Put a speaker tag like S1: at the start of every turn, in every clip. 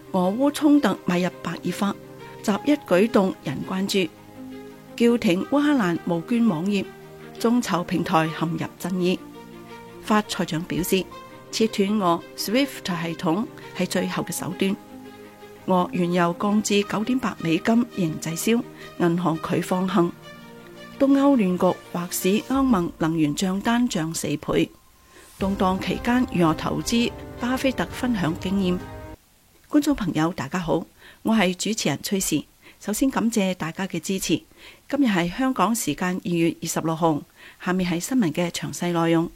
S1: 俄烏衝突邁入白熱化，習一舉動引關注。叫停烏克蘭募捐網頁，眾籌平台陷入爭議。發財長表示，切斷俄 SWIFT 系統係最後嘅手段。俄原油降至$9.8仍滯銷，銀行拒放行。東歐亂局或使歐盟能源賬單漲4倍。動盪期間如何投資？巴菲特分享經驗。觀眾朋友大家好，我係主持人崔氏。首先感謝大家嘅支持。今日係香港時間2月26號，下面係新聞嘅詳細內容。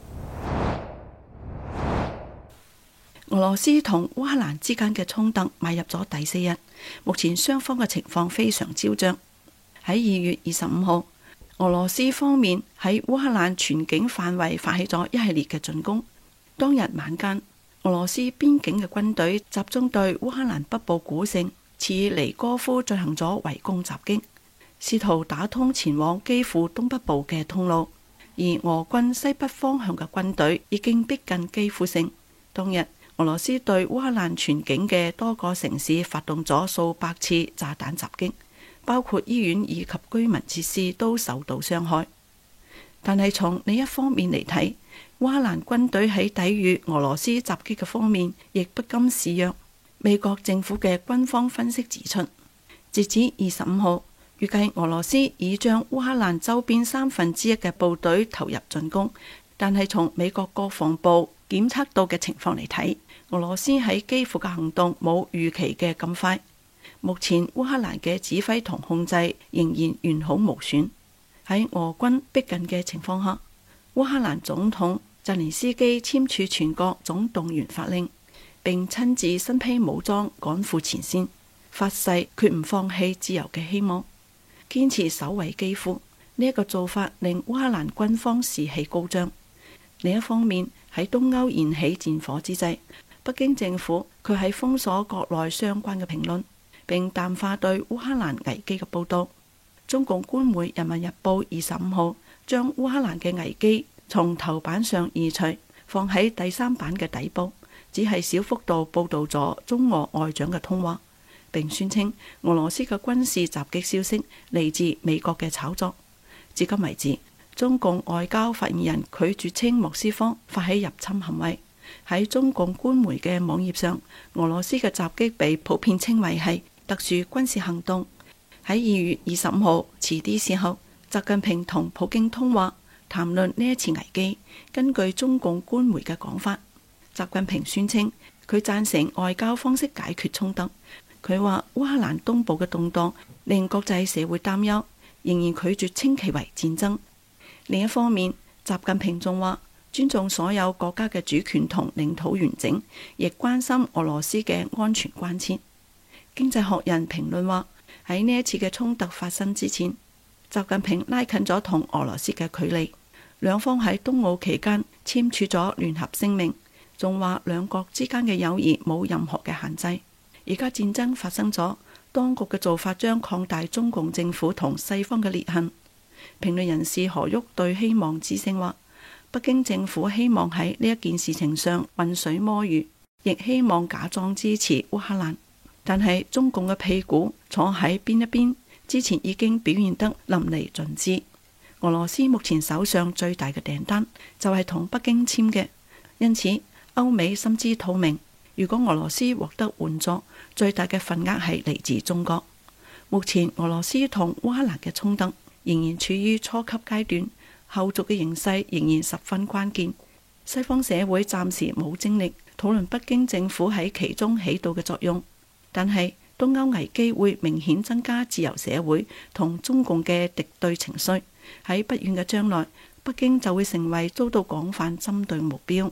S1: 俄羅斯同烏克蘭之間嘅衝突邁入咗第4日，目前雙方嘅情況非常焦灼。喺2月25號，俄羅斯方面喺烏克蘭全境範圍發起咗一系列嘅進攻。當日晚間，俄羅斯邊境嘅軍隊集中對烏克蘭北部古城切爾尼戈夫進行咗圍攻襲擊，試圖打通前往基輔東北部嘅通路。而俄軍西北方向嘅軍隊已經逼近基輔城。當日，俄羅斯對烏克蘭全境嘅多個城市發動咗數百次炸彈襲擊，包括醫院以及居民設施都受到傷害。但係從另一方面嚟睇，烏克蘭軍隊喺抵禦俄羅斯襲擊嘅方面亦不甘示弱。美國政府嘅軍方分析指出，截至25號，預計俄羅斯已將烏克蘭周邊1/3嘅部隊投入進攻。但係從美國國防部檢測到嘅情況嚟睇，俄羅斯喺基輔嘅行動冇預期嘅咁快。目前烏克蘭嘅指揮同控制仍然完好無損。喺俄軍逼近嘅情況下，烏克蘭總統澤連斯基簽署全國總動員法令，並親自身披武裝趕赴前線，發誓決唔放棄自由嘅希望，堅持守衛基輔。呢一個做法令烏克蘭軍方士氣高漲。另一方面，喺東歐燃起戰火之際，北京政府佢喺封鎖國內相關嘅評論，並淡化對烏克蘭危機嘅報道。中共官媒《人民日報》25號將烏克蘭嘅危機從頭版上移除，放喺第3版嘅底部，只係小幅度報道咗中俄外長嘅通話，並宣稱俄羅斯嘅軍事襲擊消息嚟自美國嘅炒作。至今為止，中共外交發言人拒絕稱莫斯科發起入侵行為。喺中共官媒嘅網頁上，俄羅斯嘅襲擊被普遍稱為係特殊軍事行動。喺2月25號遲啲時候，習近平同普京通話，談論呢一次危機。根據中共官媒嘅講法，習近平宣稱佢贊成外交方式解決衝突。佢話烏克蘭東部嘅動盪令國際社會擔憂，仍然拒絕稱其為戰爭。另一方面，習近平仲話尊重所有國家嘅主權同領土完整，亦關心俄羅斯嘅安全關切。經濟學人評論話，喺呢一次嘅衝突發生之前，習近平拉近咗同俄羅斯嘅距離。兩方喺冬奧期間簽署咗聯合聲明，仲話兩國之間嘅友誼冇任何嘅限制。而家戰爭發生咗，當局嘅做法將擴大中共政府同西方嘅裂痕。評論人士何旭對希望之聲話，北京政府希望喺呢一件事情上渾水摸魚，亦希望假裝支持烏克蘭。但係中共嘅屁股坐喺邊一邊，之前已經表現得淋漓盡致。俄羅斯目前手上最大嘅訂單就係同北京簽嘅，因此歐美心知肚明，如果俄羅斯獲得援助，最大嘅份額係嚟自中國。目前俄羅斯同烏克蘭嘅衝突仍然處於初級階段，後續嘅形勢仍然十分關鍵。西方社會暫時冇精力討論北京政府喺其中起到嘅作用。但係東歐危機會明顯增加自由社會同中共嘅敵對情緒，喺不遠嘅將來，北京就會成為遭到廣泛針對目標。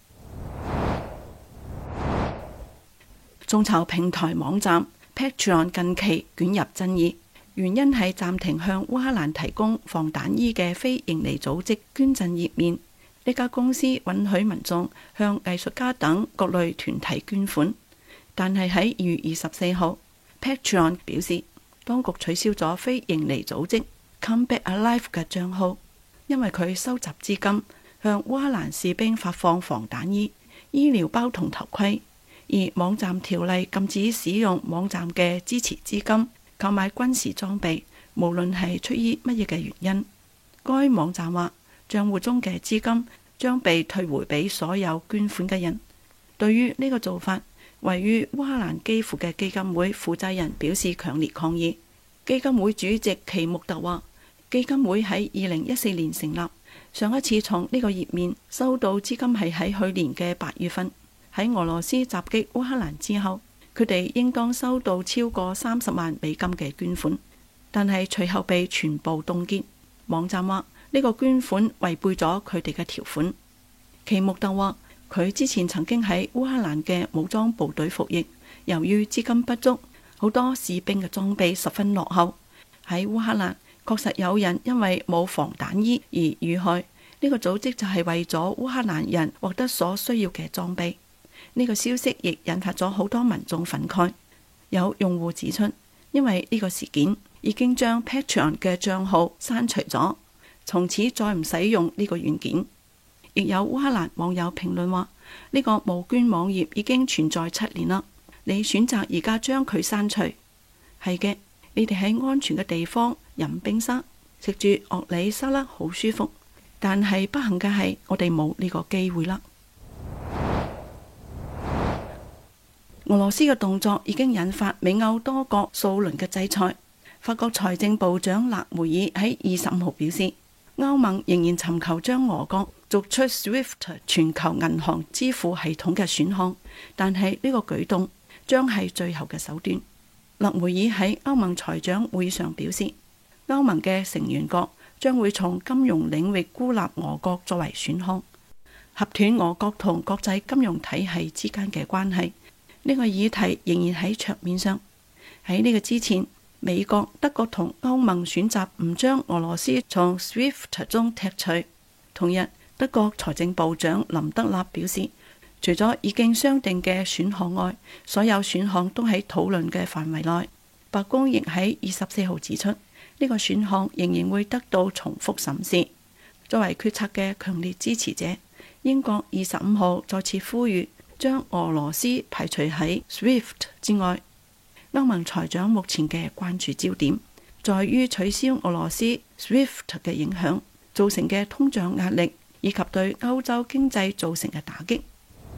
S1: 眾籌平台網站 Patreon 近期捲入爭議，原因係暫停向烏克蘭提供防彈衣嘅非營利組織捐贈頁面。呢家公司允許民眾向藝術家等各類團體捐款。但係喺2月24號 Patreon 表示，當局取消咗非營利組織 Come Back Alive 嘅賬號，因為佢收集資金向烏克蘭士兵發放防彈衣、醫療包同頭盔， 而網站條例禁止使用網站嘅支持資金購買軍事裝備，無論係出於乜嘢嘅原因。該網站話，賬戶中嘅資金將被退回俾所有捐款嘅人。對於呢個做法，位於烏克蘭基輔嘅基金會負責人表示強烈抗議。基金會主席奇穆特話，基金會喺2014年成立，上一次從呢個頁面收到資金係喺去年嘅8月份。喺俄羅斯襲擊烏克蘭之後，佢哋應當收到超過30萬美金嘅捐款，但係隨後被全部凍結。網站話呢個捐款違背咗佢哋嘅條款。奇穆特話，佢之前曾經喺烏克蘭嘅武裝部隊服役，由於資金不足，好多士兵嘅裝備十分落後。喺烏克蘭確實有人因為冇防彈衣而遇害，呢個組織就係為咗烏克蘭人獲得所需要嘅裝備。呢個消息亦引發咗好多民眾憤慨。有用戶指出，因為呢個事件已經將 Patreon 嘅賬號刪除咗，從此再唔使用呢個軟件。亦有烏克蘭網友評論話，呢個募捐網頁已經存在7年啦，你選擇而家將佢刪除，係嘅，你哋喺安全嘅地方飲冰沙，食住樂里沙拉好舒服，但係不幸嘅係我哋冇呢個機會啦。俄羅斯嘅動作已經引發美歐多國數輪嘅制裁。法國財政部長勒梅爾喺25號表示，歐盟仍然尋求將俄國逐出 SWIFT 全球銀行支付系統嘅選項，但係呢個舉動將係最後嘅手段。勒梅爾喺歐盟財長會議上表示，歐盟嘅成員國將會從金融領域孤立俄國作為選項，合斷俄國同國際金融體系之間嘅關係。呢個議題仍然喺桌面上。喺呢個之前，美國、德國同歐盟選擇唔將俄羅斯從 SWIFT 中踢除。同日，德國財政部長林德納表示，除咗已經商定嘅選項外，所有選項都喺討論嘅範圍內。白宮亦喺24號指出，呢個選項仍然會得到重複審視。作為決策嘅強烈支持者，英國25號再次呼籲將俄羅斯排除喺 SWIFT 之外。歐盟財長目前嘅關注焦點在於取消俄羅斯 SWIFT 嘅影響造成嘅通脹壓力，以及對歐洲經濟造成嘅打擊。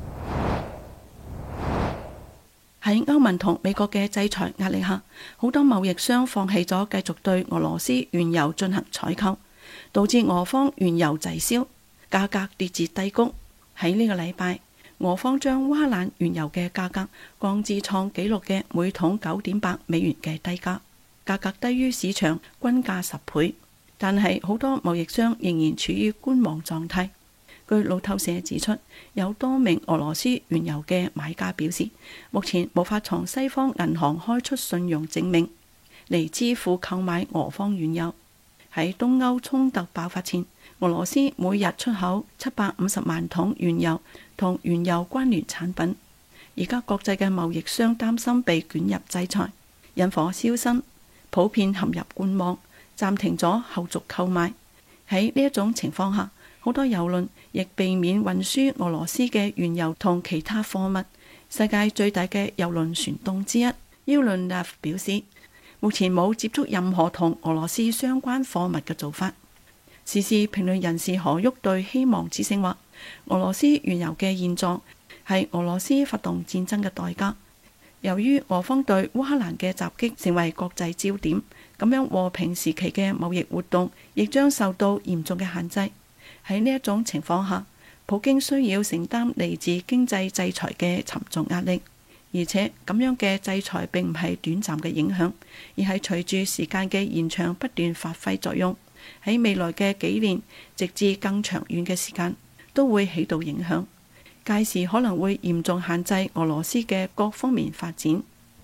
S1: 喺歐盟同美國嘅制裁壓力下，好多貿易商放棄咗繼續對俄羅斯原油進行採購，導致俄方原油滯銷，價格跌至低谷。喺呢個禮拜，俄方將烏克蘭原油嘅價格降至創紀錄嘅每桶9.8美元嘅低價，價格低於市場均價10倍。但係好多貿易商仍然處於觀望狀態。據路透社指出，有多名俄羅斯原油嘅買家表示，目前無法從西方銀行開出信用證明嚟支付購買俄方原油。喺東歐衝突爆發前，俄羅斯每日出口750萬桶原油同原油關聯產品。而家國際嘅貿易商擔心被捲入制裁，引火燒身，普遍陷入觀望，暫停咗後續購買。喺呢一種情況下，好多郵輪亦避免運輸俄羅斯嘅原油同其他貨物。世界最大嘅郵輪船東之一 Euronav 表示，目前冇接觸任何同俄羅斯相關貨物嘅做法。時事評論人士何旭對希望之聲話，俄羅斯原油嘅現狀係俄羅斯發動戰爭嘅代價。由於俄方對烏克蘭嘅襲擊成為國際焦點，咁樣和平時期嘅貿易活動亦將受到嚴重嘅限制。喺呢一種情況下，普京需要承擔嚟自經濟制裁嘅沉重壓力，而且咁樣嘅制裁並唔係短暫嘅影響，而係隨住時間嘅延長不斷發揮作用。喺未來嘅幾年，直至更長遠嘅時間，都會起到影響。屆時可能會嚴重限制俄羅斯嘅各方面發展。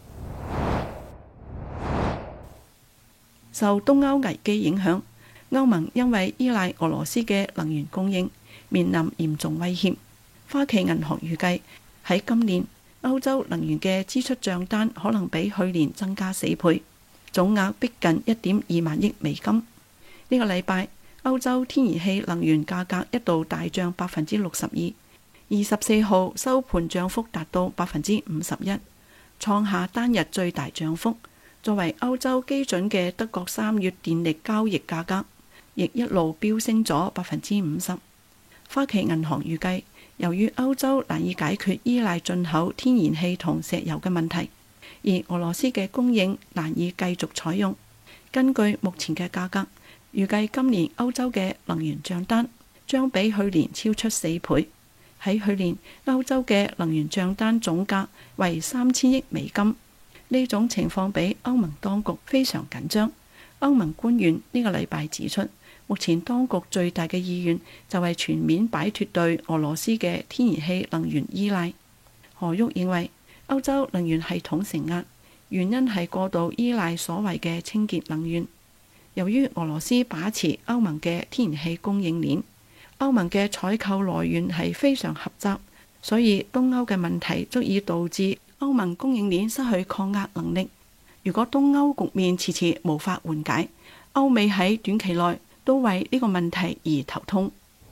S1: 受東歐危機影響，歐盟因為依賴俄羅斯嘅能源供應，面臨嚴重威脅。花旗銀行預計喺今年歐洲能源嘅支出帳單可能比去年增加4倍，總額逼近1.2萬億美金。呢個禮拜，歐洲天然氣能源價格一度大漲62%，而 24號收盤漲幅達到51%，創下單日最大漲幅。作為歐洲基準嘅德國3月電力交易價格，亦一路飆升咗50%。花旗銀行預計，由於歐洲難以解決依賴進口天然氣同石油嘅問題，而俄羅斯嘅供應難以繼續採用。根據目前嘅價格，預計今年歐洲嘅能源賬單將比去年超出4倍。喺去年，歐洲嘅能源賬單總價為3000億美金。呢種情況比歐盟當局非常緊張。歐盟官員呢個禮拜指出，目前當局最大嘅意願就係全面擺脫對俄羅斯嘅天然氣能源依賴。何旭認為，歐洲能源系統承壓，原因係過度依賴所謂嘅清潔能源。由於俄羅斯把持歐盟嘅天然氣供應鏈，歐盟嘅採購來源係非常狹窄，所以東歐嘅問題足以導致歐盟供應鏈失去抗壓能力。如果東歐局面遲遲無法緩解，歐美喺短期內都為呢個問題而頭痛。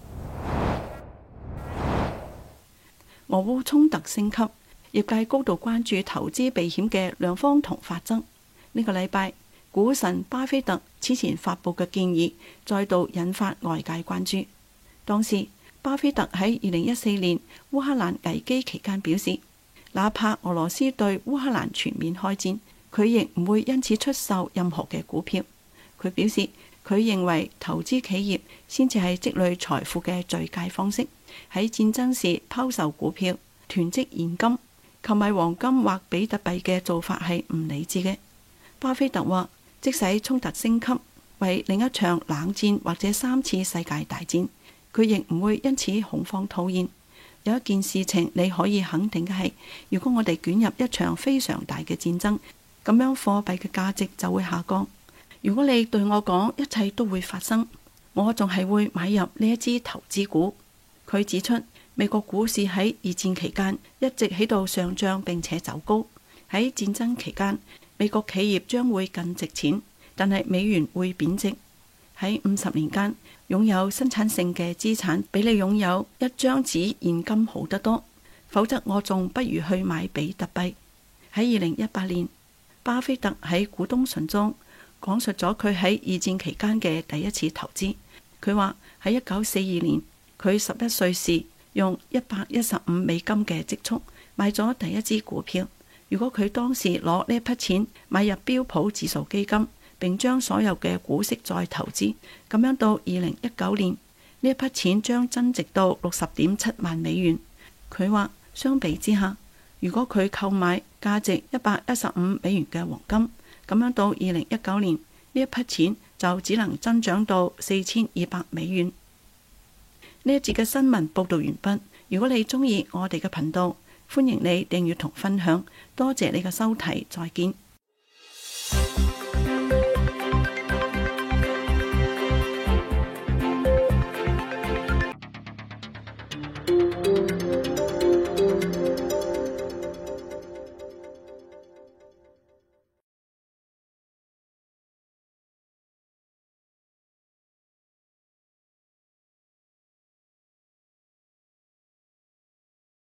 S1: 俄烏衝突升級，業界高度關注投資避險嘅兩方同法則。呢個禮拜，股神巴菲特此前發布嘅建議再度引發外界關注。當時，巴菲特喺2014年烏克蘭危機期間表示，哪怕俄羅斯對烏克蘭全面開戰，佢亦唔會因此出售任何嘅股票。佢表示，佢認為投資企業先至係積累財富嘅最佳方式。喺戰爭時拋售股票、囤積現金、購買黃金或比特幣嘅做法係唔理智嘅。巴菲特話，即使衝突升級為另一場冷戰或者3次世界大戰，佢亦唔會因此恐慌套現。有一件事情你可以肯定嘅係，如果我哋捲入一場非常大嘅戰爭，咁樣貨幣嘅價值就會下降。如果你對我講一切都會發生，我仲係會買入呢一支投資股。佢指出，美國股市喺二戰期間一直喺度上漲並且走高。喺戰爭期間，美國企業將會更值錢，但係美元會貶值。喺50年間，擁有生產性嘅資產比你擁有一張紙現金好得多，否則我仲不如去買比特幣。喺2018年，巴菲特喺股東信中講述咗佢喺二戰期間嘅第一次投資。佢話喺1942年，佢11歲時用115美金嘅積蓄買咗第一支股票。如果佢當時攞呢一筆錢買入標普指數基金，並將所有嘅股息再投資，咁樣到2019年，呢一筆錢將增值到60.7萬美元。佢話相比之下，如果佢購買價值115美元嘅黃金，咁樣到2019年，呢一筆錢就只能增長到4200美元。呢一節嘅新聞報道完畢。如果你中意我哋嘅頻道，歡迎你訂閱同分享。多謝你嘅收睇，再見。